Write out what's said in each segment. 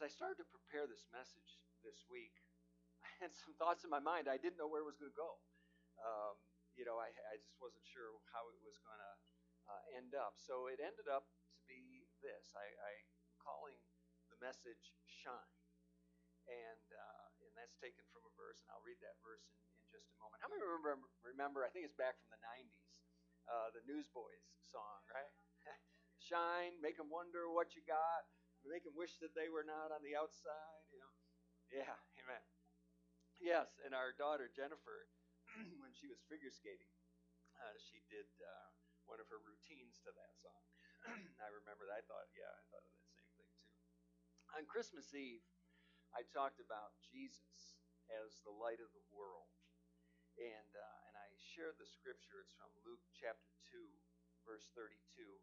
I started to prepare this message this week, I had some thoughts in my mind. I didn't know where it was going to go. I just wasn't sure how it was going to end up. So it ended up to be this. I'm calling the message Shine. And that's taken from a verse, and I'll read that verse in just a moment. How many remember, I think it's back from the 90s, the Newsboys song, right? Shine, make them wonder what you got, make them wish that they were not on the outside, Yeah, amen. Yes, and our daughter Jennifer, when she was figure skating, she did one of her routines to that song. I remember that. I thought of that same thing too. On Christmas Eve, I talked about Jesus as the light of the world, and I shared the scripture. It's from Luke chapter 2, verse 32.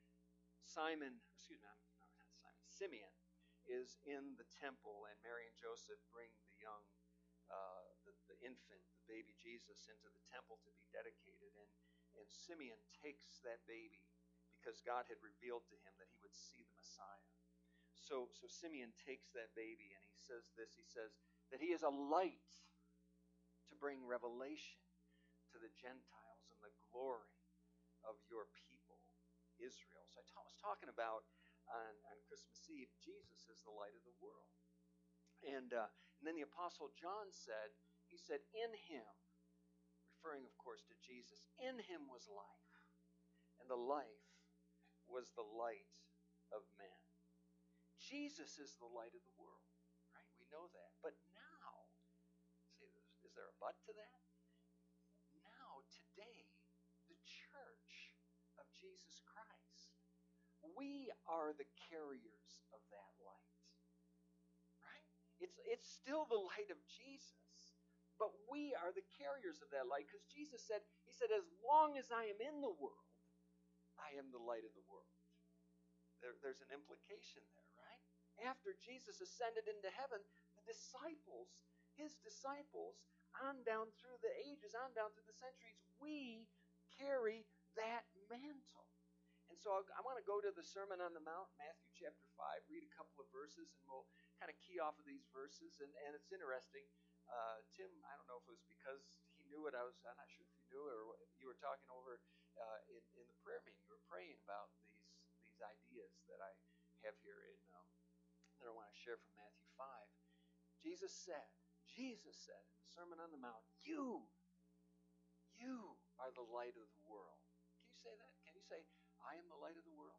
Simeon is in the temple, and Mary and Joseph bring the young, the infant, the baby Jesus, into the temple to be dedicated, and Simeon takes that baby because God had revealed to him that he would see the Messiah. So Simeon takes that baby and he says this. He says that he is a light to bring revelation to the Gentiles and the glory of your people, Israel. So I was talking about on Christmas Eve, Jesus is the light of the world. And then the Apostle John said, in him, referring of course to Jesus, in him was life, and the life was the light of men. Jesus is the light of the world, right? We know that. But now, see, is there a but to that? Now, today, the church of Jesus Christ, we are the carriers of that light, right? It's still the light of Jesus, but we are the carriers of that light, because Jesus said, he said, as long as I am in the world, I am the light of the world. There's an implication there, right? After Jesus ascended into heaven, the disciples, his disciples, on down through the ages, on down through the centuries, we carry that mantle. And so I want to go to the Sermon on the Mount, Matthew chapter 5, read a couple of verses, and we'll kind of key off of these verses. And it's interesting. Tim, I don't know if it was because he knew what I'm not sure if you knew, or you were talking over in the prayer meeting. You were praying about these ideas that I have here that I want to share from Matthew 5. Jesus said in the Sermon on the Mount, you are the light of the world. Can you say that? Can you say, I am the light of the world?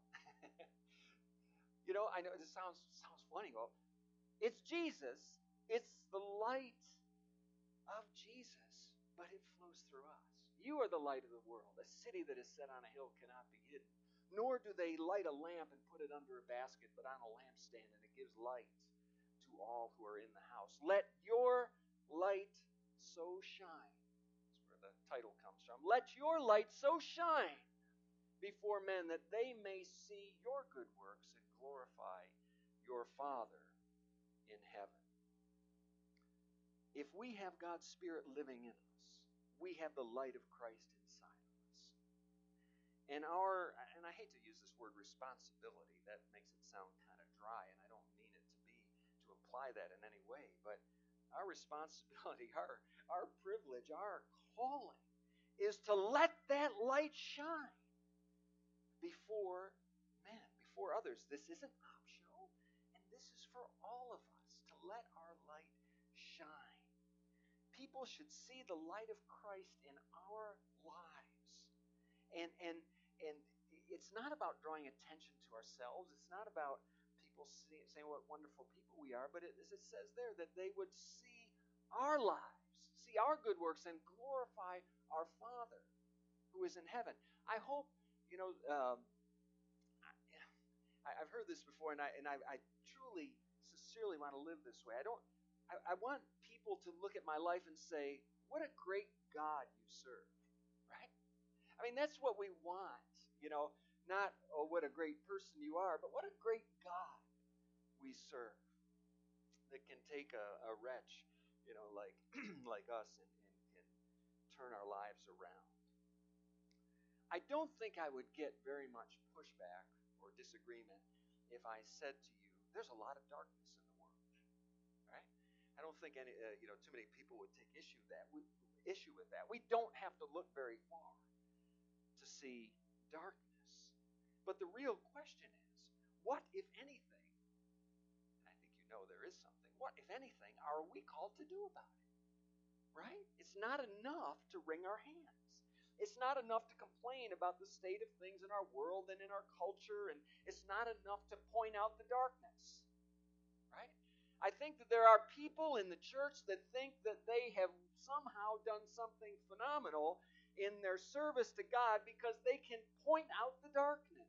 I know this sounds funny. Well, it's Jesus. It's the light of Jesus, but it flows through us. You are the light of the world. A city that is set on a hill cannot be hidden. Nor do they light a lamp and put it under a basket, but on a lampstand, and it gives light to all who are in the house. Let your light so shine. That's where the title comes from. Let your light so shine before men that they may see your good works and glorify your Father in heaven. If we have God's Spirit living in us, we have the light of Christ inside of us. And I hate to use this word responsibility, that makes it sound kind of dry, and I don't mean it to imply that in any way, but our responsibility, our privilege, our calling is to let that light shine before men, before others. This isn't optional, and this is for all of us, to let our light shine. People should see the light of Christ in our lives. And it's not about drawing attention to ourselves. It's not about people saying what wonderful people we are, but as it says there, that they would see our lives, see our good works, and glorify our Father who is in heaven. I hope, I've heard this before, and I truly, sincerely want to live this way. I want people to look at my life and say, what a great God you serve, right? I mean, that's what we want, not, oh, what a great person you are, but what a great God we serve, that can take a wretch, like us, and can turn our lives around. I don't think I would get very much pushback or disagreement if I said to you, there's a lot of darkness in the think too many people would take issue with that. We don't have to look very far to see darkness. But the real question is, what, if anything, and I think you know there is something, what, if anything, are we called to do about it? Right? It's not enough to wring our hands. It's not enough to complain about the state of things in our world and in our culture, and it's not enough to point out the darkness. Right? I think that there are people in the church that think that they have somehow done something phenomenal in their service to God because they can point out the darkness.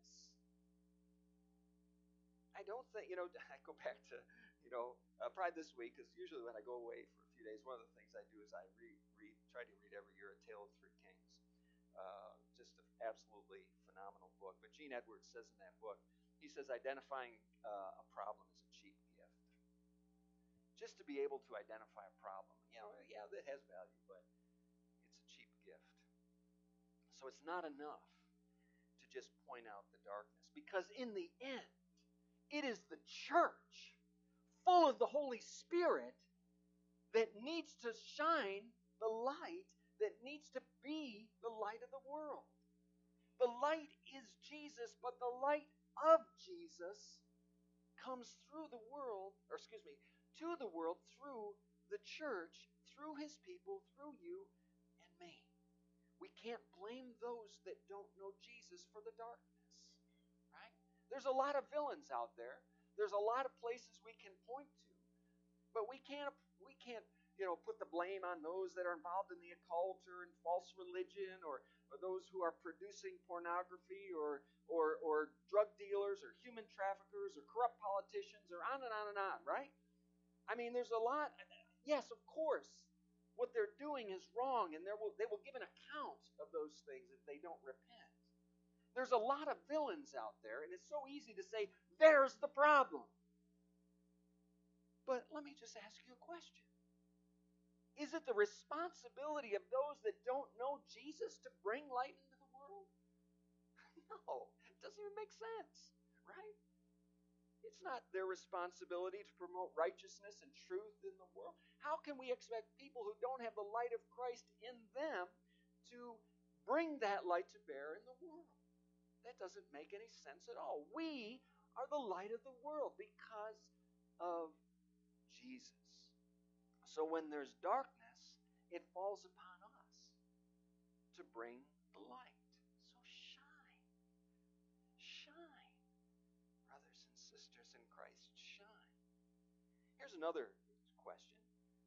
I don't think, I go back to, probably this week, because usually when I go away for a few days, one of the things I do is I try to read every year A Tale of Three Kings. Just an absolutely phenomenal book. But Gene Edwards says in that book, he says identifying a problem is a cheap gift. Just to be able to identify a problem, that has value, but it's a cheap gift. So it's not enough to just point out the darkness, because in the end, it is the church, full of the Holy Spirit, that needs to shine the light, that needs to be the light of the world. The light is Jesus, but the light of Jesus comes through the world, to the world through the church, through His people, through you and me. We can't blame those that don't know Jesus for the darkness, right? There's a lot of villains out there. There's a lot of places we can point to, but we can't put the blame on those that are involved in the occult or in false religion, or those who are producing pornography, or drug dealers, or human traffickers, or corrupt politicians, or on and on and on, right? I mean, there's a lot. Yes, of course, what they're doing is wrong, and they will give an account of those things if they don't repent. There's a lot of villains out there, and it's so easy to say, there's the problem. But let me just ask you a question. Is it the responsibility of those that don't know Jesus to bring light into the world? No, it doesn't even make sense, right? It's not their responsibility to promote righteousness and truth in the world. How can we expect people who don't have the light of Christ in them to bring that light to bear in the world? That doesn't make any sense at all. We are the light of the world because of Jesus. So when there's darkness, it falls upon us to bring the light. So shine. Shine. Brothers and sisters in Christ, shine. Here's another question.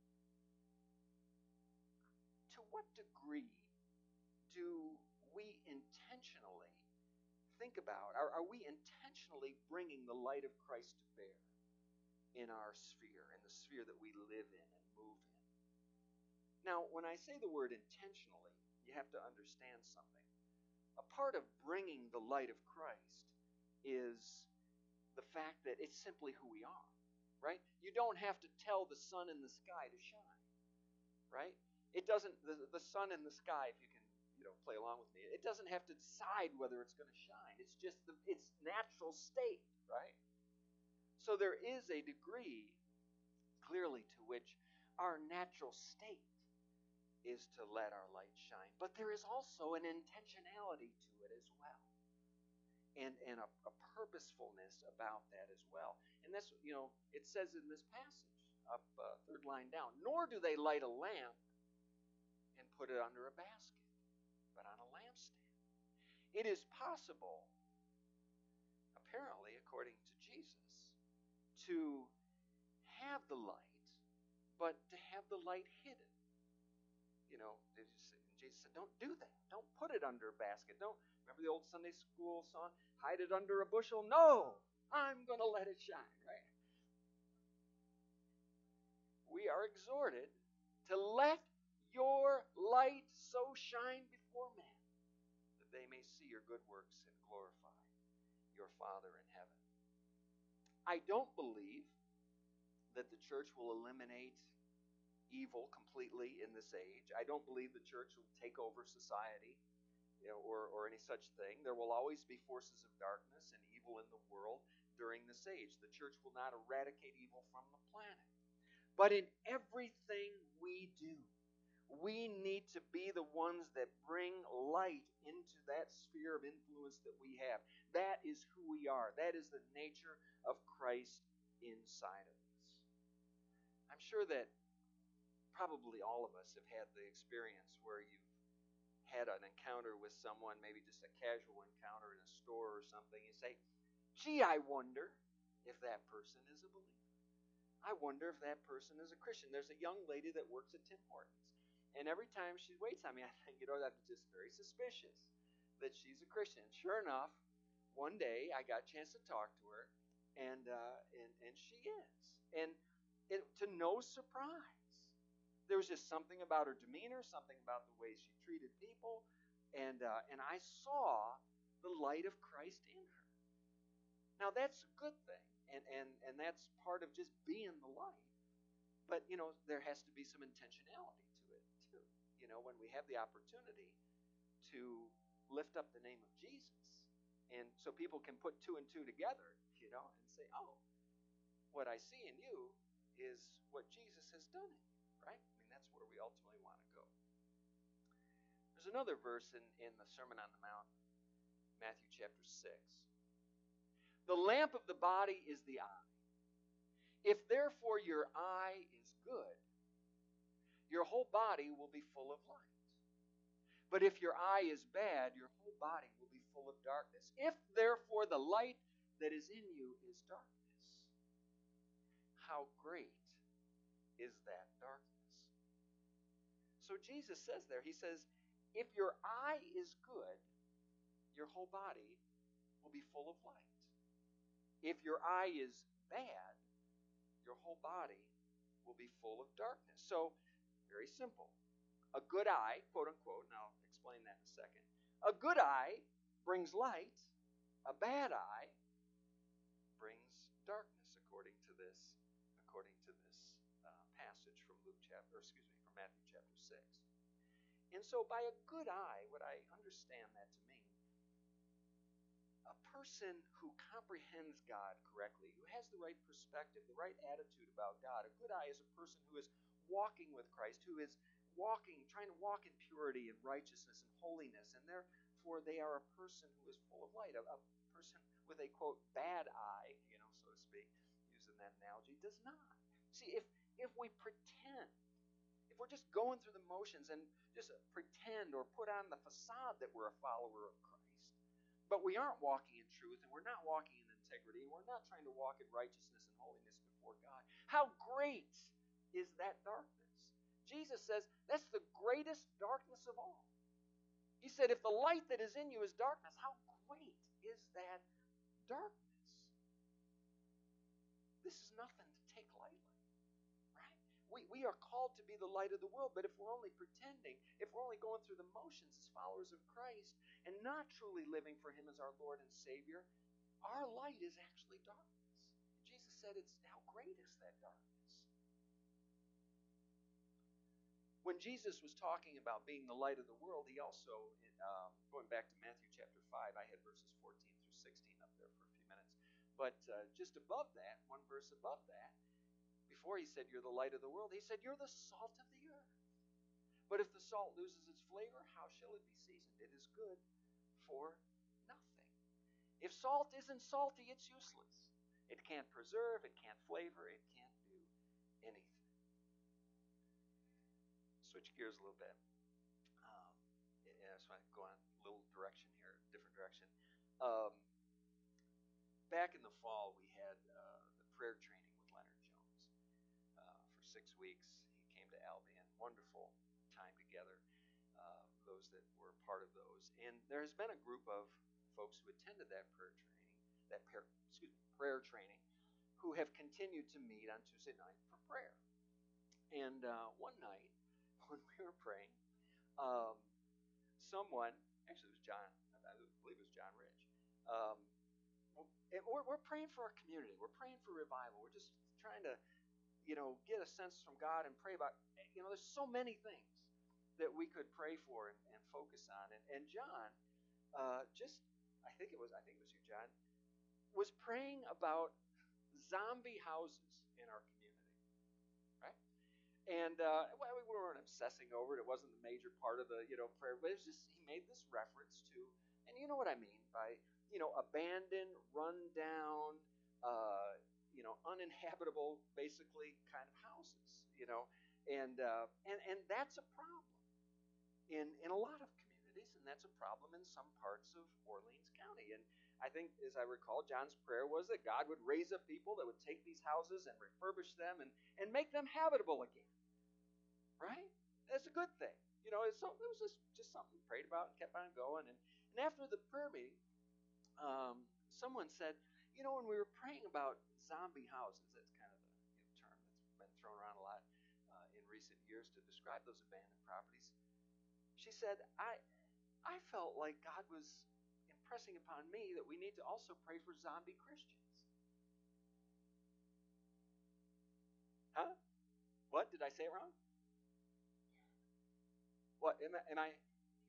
To what degree do we intentionally think about, are we intentionally bringing the light of Christ to bear in our sphere, in the sphere that we live in and move in? Now, when I say the word intentionally, you have to understand something. A part of bringing the light of Christ is the fact that it's simply who we are, right? You don't have to tell the sun in the sky to shine, right? It doesn't, the sun in the sky, if you can play along with me, it doesn't have to decide whether it's going to shine. It's just its natural state, right? So there is a degree, clearly, to which our natural state is to let our light shine. But there is also an intentionality to it as well. And a purposefulness about that as well. And that's, it says in this passage, up third line down, nor do they light a lamp and put it under a basket, but on a lampstand. It is possible, apparently, according to Jesus, to have the light, but to have the light hidden. Jesus said, don't do that. Don't put it under a basket. Don't, remember the old Sunday school song, hide it under a bushel? No, I'm going to let it shine, right? We are exhorted to let your light so shine before men that they may see your good works and glorify your Father in heaven. I don't believe that the church will eliminate evil completely in this age. I don't believe the church will take over society, or any such thing. There will always be forces of darkness and evil in the world during this age. The church will not eradicate evil from the planet. But in everything we do, we need to be the ones that bring light into that sphere of influence that we have. That is who we are. That is the nature of Christ inside of us. I'm sure that probably all of us have had the experience where you've had an encounter with someone, maybe just a casual encounter in a store or something. You say, gee, I wonder if that person is a believer. I wonder if that person is a Christian. There's a young lady that works at Tim Hortons. And every time she waits on me, I think, I'm just very suspicious that she's a Christian. And sure enough, one day I got a chance to talk to her, and she is. And to no surprise, there was just something about her demeanor, something about the way she treated people, and I saw the light of Christ in her. Now that's a good thing, and that's part of just being the light. But there has to be some intentionality to it too. When we have the opportunity to lift up the name of Jesus, and so people can put two and two together, and say, oh, what I see in you is what Jesus has done in you, right? I mean, that's where we ultimately want to go. There's another verse in the Sermon on the Mount, Matthew chapter 6. The lamp of the body is the eye. If therefore your eye is good, your whole body will be full of light. But if your eye is bad, your whole body will be full of darkness. If therefore the light that is in you is darkness, how great is that darkness? So Jesus says there, he says, if your eye is good, your whole body will be full of light. If your eye is bad, your whole body will be full of darkness. So, very simple. A good eye, quote unquote, and I'll explain that in a second. A good eye brings light. A bad eye brings darkness, according to this passage from from Matthew chapter 6. And so, by a good eye, what I understand that to mean, a person who comprehends God correctly, who has the right perspective, the right attitude about God. A good eye is a person who is walking with Christ, who is trying to walk in purity and righteousness and holiness, and therefore they are a person who is full of light. A person with a, quote, bad eye, so to speak, using that analogy, does not. See, if we pretend, if we're just going through the motions and just pretend or put on the facade that we're a follower of Christ, but we aren't walking in truth, and we're not walking in integrity, and we're not trying to walk in righteousness and holiness before God, how great is that darkness? Jesus says that's the greatest darkness of all. He said, if the light that is in you is darkness, how great is that darkness? This is nothing to take lightly, right? We are called to be the light of the world, but if we're only pretending, if we're only going through the motions as followers of Christ and not truly living for Him as our Lord and Savior, our light is actually darkness. Jesus said, how great is that darkness? When Jesus was talking about being the light of the world, he also, going back to Matthew chapter 5, I had verses 14 through 16 up there for a few minutes. But just above that, one verse above that, before he said, you're the light of the world, he said, you're the salt of the earth. But if the salt loses its flavor, how shall it be seasoned? It is good for nothing. If salt isn't salty, it's useless. It can't preserve, it can't flavor, it can't do anything. Switch gears a little bit. I just want to go on a little direction here, different direction. Back in the fall, we had the prayer training with Leonard Jones for 6 weeks. He came to Albion. Wonderful time together, those that were part of those. And there has been a group of folks who attended that prayer training, who have continued to meet on Tuesday night for prayer. And one night, when we were praying, someone, actually it was John, I believe it was John Rich, we're praying for our community. We're praying for revival. We're just trying to, get a sense from God and pray about, there's so many things that we could pray for and focus on. And John, I think it was you, John, was praying about zombie houses in our community, right? And well, we weren't obsessing over it. It wasn't a major part of the prayer, but it's just he made this reference to, and you know what I mean by abandoned, run down, uninhabitable, basically kind of houses, and that's a problem in a lot of communities, and that's a problem in some parts of Orleans County. And I think, as I recall, John's prayer was that God would raise up people that would take these houses and refurbish them and make them habitable again. Right? That's a good thing. It was just something we prayed about and kept on going. And after the prayer meeting, someone said, when we were praying about zombie houses, that's kind of the term that's been thrown around a lot in recent years to describe those abandoned properties. She said, I felt like God was impressing upon me that we need to also pray for zombie Christians. Huh? What? Did I say it wrong? What am I?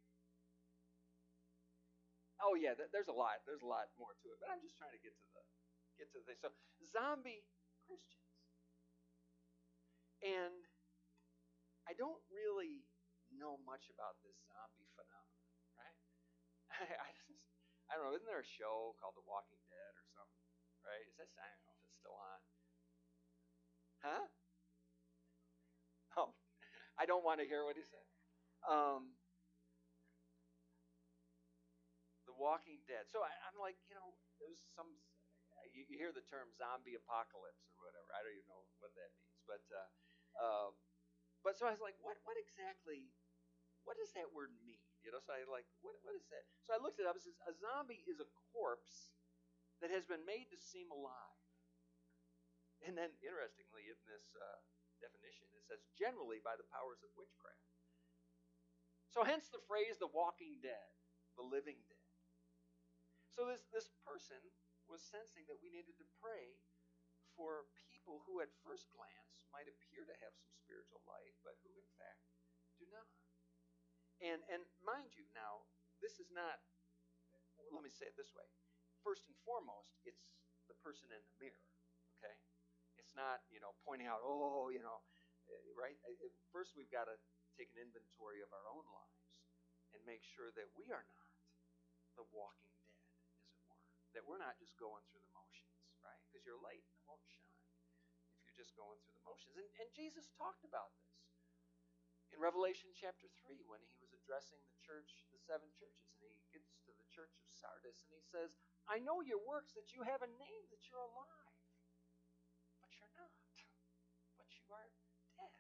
Oh yeah, there's a lot. There's a lot more to it, but I'm just trying to get to the thing. So zombie Christians, and I don't really know much about this zombie phenomenon, right? I don't know. Isn't there a show called The Walking Dead or something? Right? I don't know if it's still on. Huh? Oh, I don't want to hear what he said. The Walking Dead. So I'm like, there's some. You hear the term zombie apocalypse or whatever. I don't even know what that means, but so I was like, what exactly? What does that word mean? So I like, what is that? So I looked it up. It says a zombie is a corpse that has been made to seem alive. And then, interestingly, in this definition, it says generally by the powers of witchcraft. So hence the phrase the walking dead, the living dead. So this person was sensing that we needed to pray for people who at first glance might appear to have some spiritual life, but who in fact do not. And mind you, now, this is not, let me say it this way. First and foremost, it's the person in the mirror, okay? It's not, pointing out, right? First, we've got to take an inventory of our own lives and make sure that we are not the walking dead, as it were. That we're not just going through the motions, right? Because you're light and it won't shine if you're just going through the motions. And Jesus talked about this in Revelation chapter 3 when he was addressing the church, the 7 churches, and he gets to the church of Sardis and he says, I know your works, that you have a name, that you're alive, but you're not, but you are dead.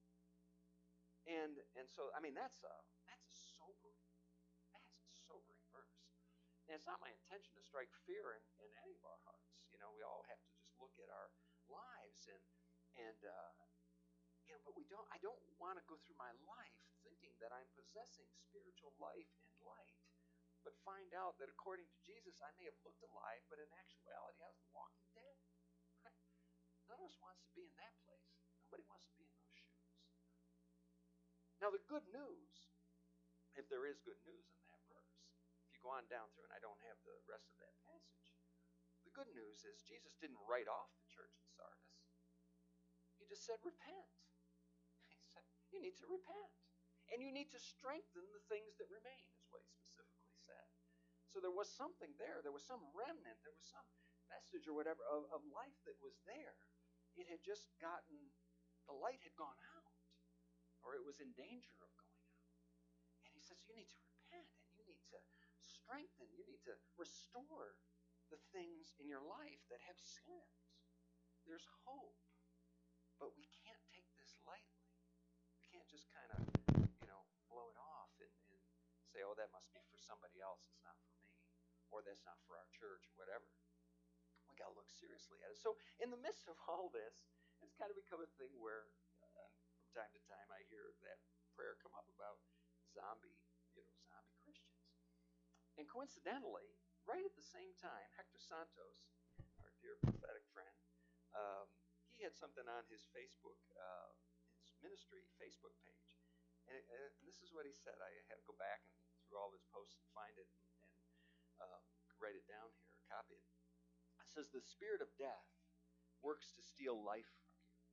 And so, I mean, that's a sobering verse. And it's not my intention to strike fear in any of our hearts. We all have to just look at our lives and but I don't want to go through my life thinking that I'm possessing spiritual life and light, but find out that according to Jesus, I may have looked alive, but in actuality, I was the walking dead. Right? None of us wants to be in that place. Nobody wants to be in those shoes. Now, the good news, if there is good news in that verse, if you go on down through, and I don't have the rest of that passage, the good news is Jesus didn't write off the church in Sardis. He just said, repent. You need to repent. And you need to strengthen the things that remain, is what he specifically said. So there was something there. There was some remnant. There was some vestige or whatever of life that was there. It had just gotten, the light had gone out, or it was in danger of going out. And he says, you need to repent, and you need to strengthen. You need to restore the things in your life that have slipped. There's hope, but we can't take this lightly. Can't just kind of, blow it off and say, oh, that must be for somebody else. It's not for me, or that's not for our church, or whatever. We got to look seriously at it. So in the midst of all this, it's kind of become a thing where from time to time I hear that prayer come up about zombie Christians. And coincidentally, right at the same time, Hector Santos, our dear prophetic friend, he had something on his Facebook, his ministry Facebook page. And this is what he said. I had to go back and through all his posts and find it and write it down here, copy it. It says, the spirit of death works to steal life from you.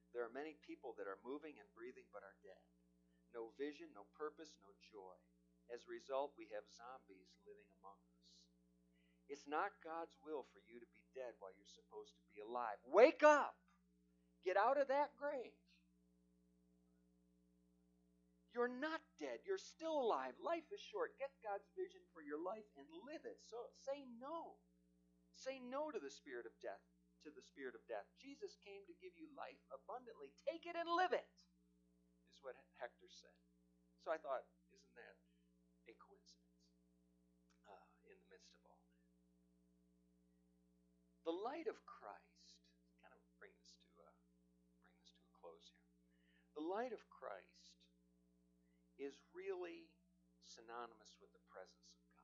There are many people that are moving and breathing but are dead. No vision, no purpose, no joy. As a result, we have zombies living among us. It's not God's will for you to be dead while you're supposed to be alive. Wake up! Get out of that grave. You're not dead. You're still alive. Life is short. Get God's vision for your life and live it. So say no. Say no to the spirit of death, Jesus came to give you life abundantly. Take it and live it, is what Hector said. So I thought, isn't that a coincidence in the midst of all that? The light of Christ, kind of bring this to a close here. The light of Christ is really synonymous with the presence of God.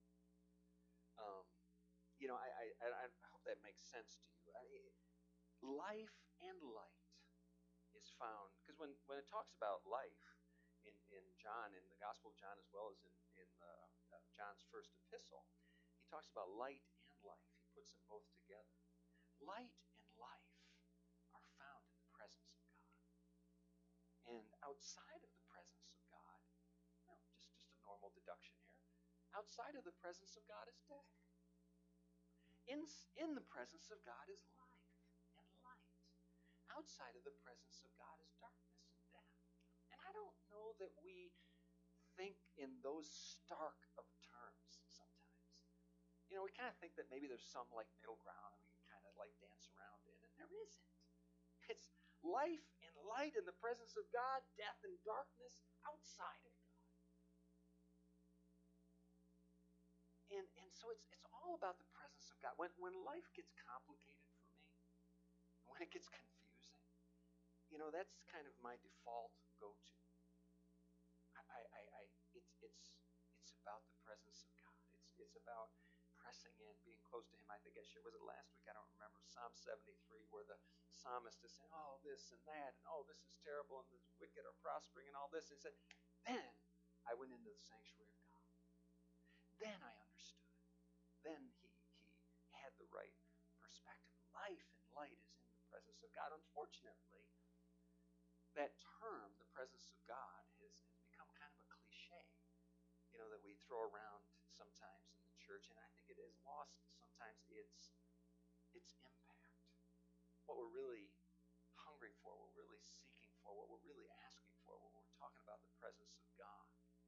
I hope that makes sense to you. Life and light is found, because when it talks about life in John, in the Gospel of John, as well as in John's first epistle, he talks about light and life. He puts them both together. Light and life are found in the presence of God. And outside of the presence of God, just a normal deduction here, outside of the presence of God is death. In the presence of God is life and light. Outside of the presence of God is darkness and death. And I don't know that we think in those stark of terms sometimes. We kind of think that maybe there's some like middle ground and we can kind of like dance around in, and there isn't. It's life and light in the presence of God, death and darkness outside of God. And so it's all about the presence of God. When life gets complicated for me, when it gets confusing, that's kind of my default go-to. It's about the presence of God. It's about pressing in, being close to Him. I think I shared, was it last week? I don't remember. Psalm 73, where the psalmist is saying, oh, this and that, and oh, this is terrible, and the wicked are prospering, and all this. And he said, then I went into the sanctuary of God. Then I understood. Then he had the right perspective. Life and light is in the presence of God. Unfortunately, that term, the presence of God, has become kind of a cliche, that we throw around sometimes in the church, and I think it has lost sometimes its impact. What we're really hungry for, what we're really seeking for, what we're really asking for, when we're talking about the presence of God.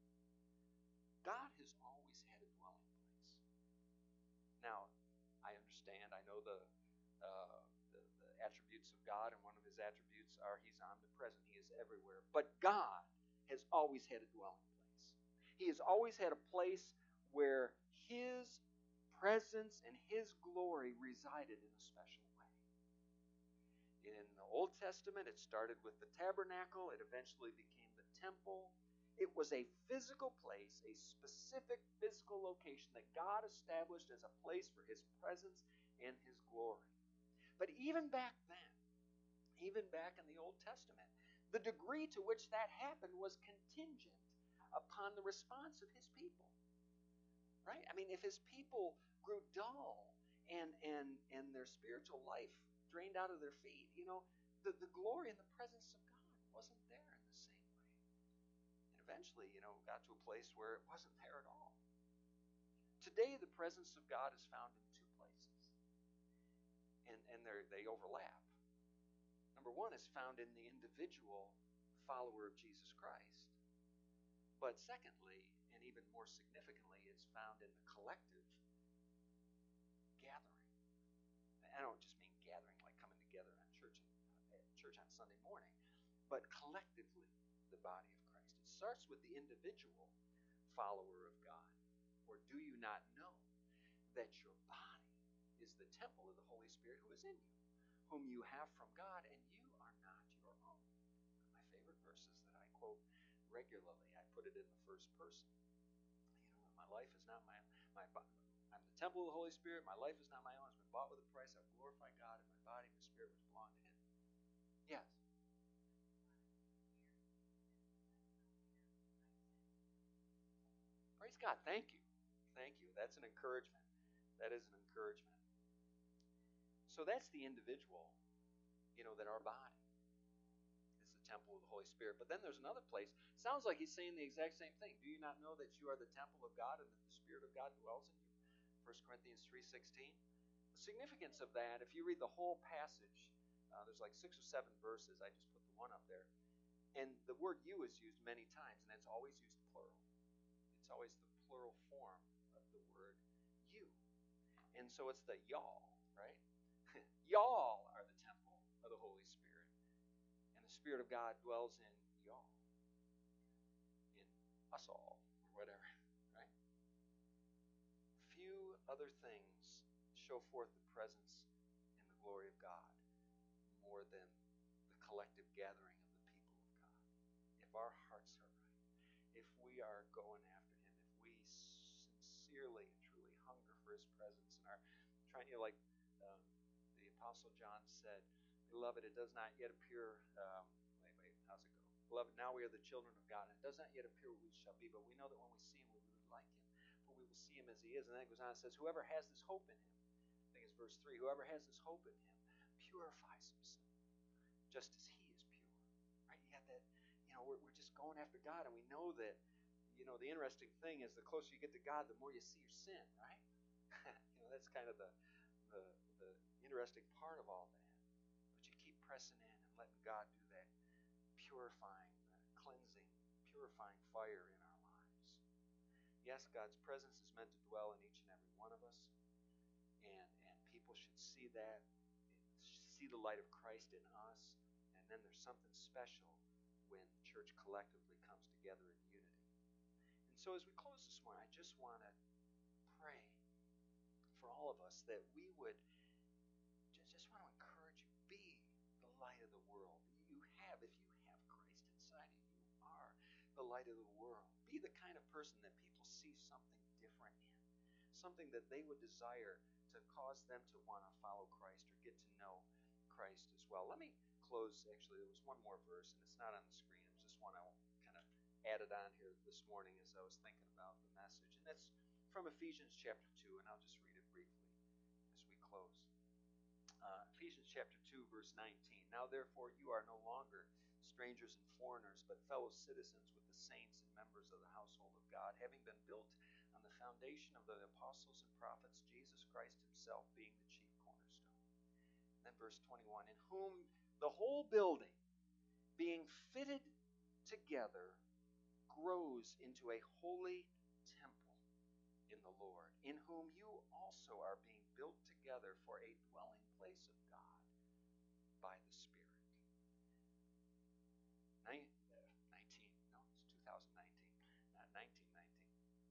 God has always had a dwelling place. Now, I understand. I know the attributes of God, and one of His attributes are He's omnipresent. He is everywhere. But God has always had a dwelling place. He has always had a place where His presence and His glory resided in a special way. In the Old Testament, it started with the tabernacle. It eventually became the temple. It was a physical place, a specific physical location that God established as a place for His presence and His glory. But even back then, even back in the Old Testament, the degree to which that happened was contingent upon the response of His people. Right? I mean, if His people grew dull and their spiritual life drained out of their feet, the glory and the presence of God wasn't there in the same way. And eventually, got to a place where it wasn't there at all. Today, the presence of God is found in two places. And they overlap. Number one is found in the individual follower of Jesus Christ. But secondly, and even more significantly, it's found in the collective gathering. I don't just mean gathering like coming together at church on Sunday morning, but collectively, the body of Christ. It starts with the individual follower of God. Or do you not know that your body is the temple of the Holy Spirit who is in you, whom you have from God, and you are not your own? One of my favorite verses that I quote regularly. I put it in the first person. My life is not my I'm the temple of the Holy Spirit. My life is not my own. It's been bought with a price. I've glorified God in my body, my spirit, which belong to Him. Yes. Praise God. Thank you. Thank you. That's an encouragement. That is an encouragement. So that's the individual, that our body. Holy Spirit. But then there's another place. Sounds like he's saying the exact same thing. Do you not know that you are the temple of God and that the Spirit of God dwells in you? 1 Corinthians 3:16. The significance of that, if you read the whole passage, there's like 6 or 7 verses. I just put the one up there. And the word you is used many times, and it's always used plural. It's always the plural form of the word you. And so it's the y'all, right? Y'all are the temple of the Holy Spirit. And the Spirit of God dwells in y'all. In us all, or whatever, right? Few other things show forth the presence and the glory of God more than the collective gathering of the people of God. If our hearts are right, if we are going after Him, if we sincerely and truly hunger for His presence and are trying, like the Apostle John said, "Beloved, it does not yet appear." How's it go? "Beloved, now we are the children of God, and it does not yet appear what we shall be, but we know that when we see Him, we will be like Him, for we will see Him as He is." And then it goes on and says, "Whoever has this hope in Him," I think it's verse 3, "whoever has this hope in Him purifies himself, just as He is pure." Right? You got that. We're just going after God, and we know that. The interesting thing is, the closer you get to God, the more you see your sin. Right? That's kind of the interesting part of all that. But you keep pressing in and letting God do that purifying, cleansing, purifying fire in our lives. Yes, God's presence is meant to dwell in each and every one of us, and people should see that, see the light of Christ in us, and then there's something special when the church collectively comes together in unity. And so as we close this morning, I just want to pray for all of us that we would just want to encourage you, be the light of the world. If you have Christ inside of you, you are the light of the world. Be the kind of person that people see something different in, something that they would desire to cause them to want to follow Christ or get to know Christ as well. Let me close. Actually, there was one more verse, and it's not on the screen. It was just one I kind of added on here this morning as I was thinking about the message, and that's from Ephesians chapter 2, and I'll just read it briefly as we close. Ephesians chapter 2, verse 19. "Now therefore you are no longer strangers and foreigners, but fellow citizens with the saints and members of the household of God, having been built on the foundation of the apostles and prophets, Jesus Christ Himself being the chief cornerstone." Then verse 21. "In whom the whole building, being fitted together, grows into a holy temple in the Lord, in whom you also are being built together for a dwelling place of God by the Spirit." 2019, not 1919.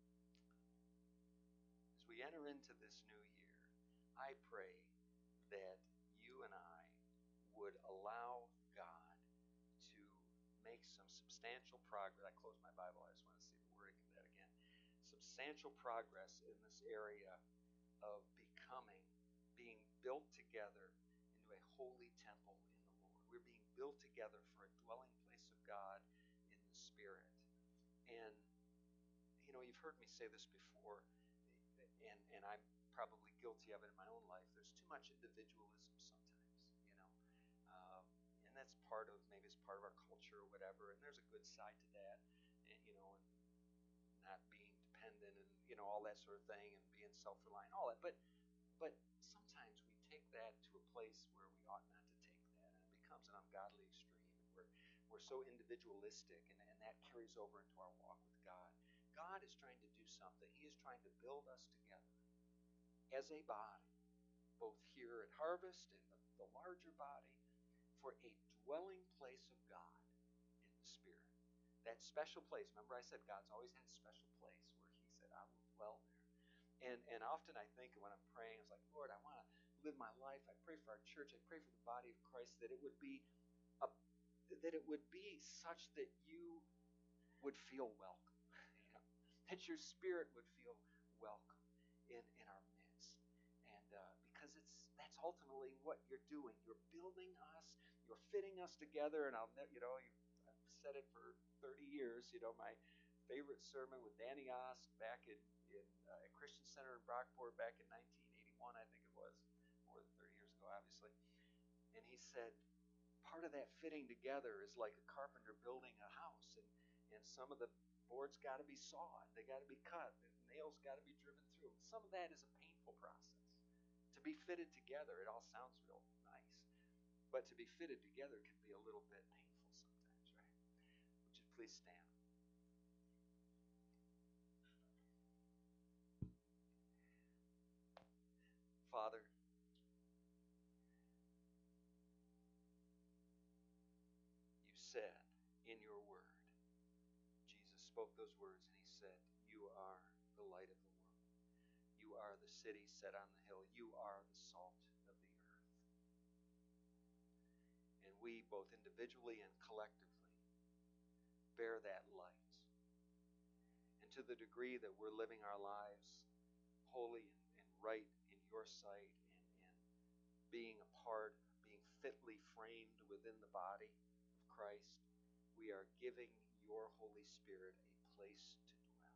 As we enter into this new year, I pray that you and I would allow God to make some substantial progress. I closed my Bible. I just want to see the wording of that again. Substantial progress in this area of being built together into a holy temple in the Lord. We're being built together for a dwelling place of God in the Spirit. And, you've heard me say this before, and I'm probably guilty of it in my own life. There's too much individualism sometimes, and that's maybe it's part of our culture or whatever, and there's a good side to that, and not being dependent and, all that sort of thing, and being self-reliant, all that. But sometimes we take that to a place where we ought not to take that, and it becomes an ungodly extreme. We're so individualistic, and that carries over into our walk with God. God is trying to do something. He is trying to build us together as a body, both here at Harvest and the larger body, for a dwelling place of God in the Spirit. That special place. Remember I said God's always had a special place where He said, "I will dwell there." And often I think when I'm praying, it's like, Lord, I want to live my life. I pray for our church. I pray for the body of Christ, that it would be such that you would feel welcome. That your Spirit would feel welcome in our midst. And because that's ultimately what you're doing. You're building us. You're fitting us together. And I've said it for 30 years. My favorite sermon with Danny Ost back at Christian Center in Brockport back in 1981, I think it was, more than 30 years ago, obviously. And he said, part of that fitting together is like a carpenter building a house, and some of the boards got to be sawed, they got to be cut, the nails got to be driven through. Some of that is a painful process. To be fitted together, it all sounds real nice, but to be fitted together can be a little bit painful sometimes, right? Would you please stand? Father, you said in your word, Jesus spoke those words and he said, you are the light of the world. You are the city set on the hill. You are the salt of the earth. And we, both individually and collectively, bear that light. And to the degree that we're living our lives holy and right in your sight, and being a part, being fitly framed within the body of Christ, we are giving your Holy Spirit a place to dwell.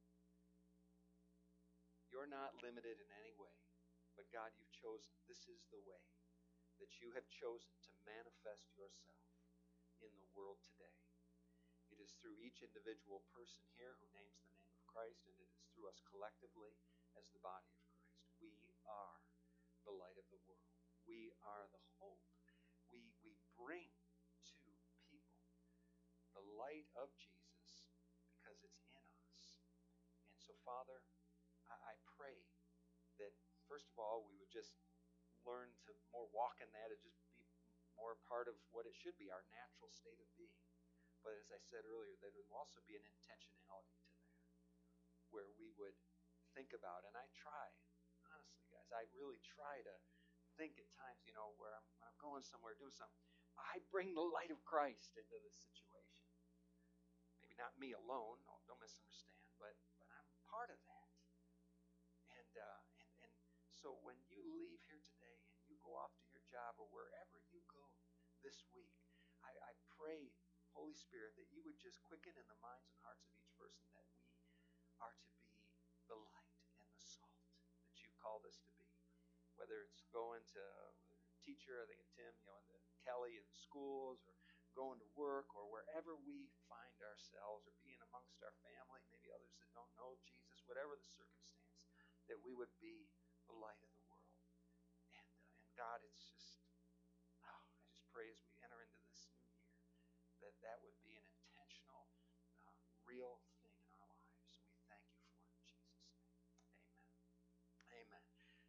You're not limited in any way, but God, you've chosen, this is the way that you have chosen to manifest yourself in the world today. It is through each individual person here who names the name of Christ, and it is through us collectively as the body of Christ. We are the light of the world. We are the hope. We bring to people the light of Jesus because it's in us. And so, Father, I pray that, first of all, we would just learn to more walk in that and just be more part of what it should be, our natural state of being. But as I said earlier, that it will also be an intentionality to that, where we would think about, and I try, honestly, guys, I really try to think at times, where when I'm going somewhere, doing something, I bring the light of Christ into the situation. Maybe not me alone, don't misunderstand, but I'm part of that. And so when you leave here today and you go off to your job or wherever you go this week, I pray, Holy Spirit, that you would just quicken in the minds and hearts of each person that we are to be the light and the salt that you've called us to be. Whether it's going to teacher, I think of Tim, and Kelly in schools, or going to work, or wherever we find ourselves, or being amongst our family, maybe others that don't know Jesus, whatever the circumstance, that we would be the light of the world. And God, it's just, I just pray as we enter into this new year that would